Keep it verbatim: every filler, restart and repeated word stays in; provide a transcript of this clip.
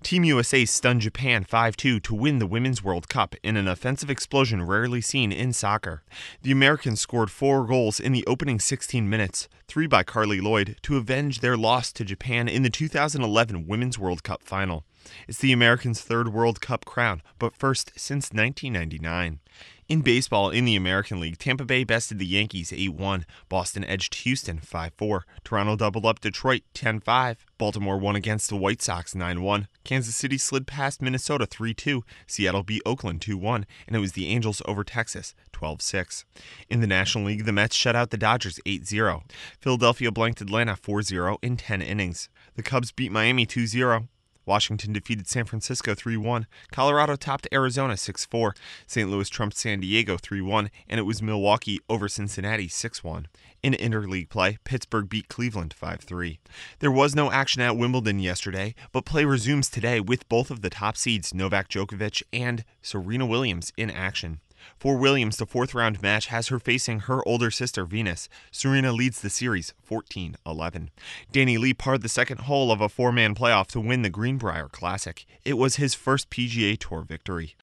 Team U S A stunned Japan five two to win the Women's World Cup in an offensive explosion rarely seen in soccer. The Americans scored four goals in the opening sixteen minutes, three by Carly Lloyd, to avenge their loss to Japan in the two thousand eleven Women's World Cup final. It's the Americans' third World Cup crown, but first since nineteen ninety-nine. In baseball, in the American League, Tampa Bay bested the Yankees eight one, Boston edged Houston five four, Toronto doubled up Detroit ten five, Baltimore won against the White Sox nine one, Kansas City slid past Minnesota three two, Seattle beat Oakland two one, and it was the Angels over Texas twelve six. In the National League, the Mets shut out the Dodgers eight zero. Philadelphia blanked Atlanta four zero in ten innings. The Cubs beat Miami two zero. Washington defeated San Francisco three one, Colorado topped Arizona six four, Saint Louis trumped San Diego three one, and it was Milwaukee over Cincinnati six one. In interleague play, Pittsburgh beat Cleveland five three. There was no action at Wimbledon yesterday, but play resumes today with both of the top seeds Novak Djokovic and Serena Williams in action. For Williams, the fourth-round match has her facing her older sister, Venus. Serena leads the series fourteen eleven. Danny Lee parred the second hole of a four-man playoff to win the Greenbrier Classic. It was his first P G A Tour victory.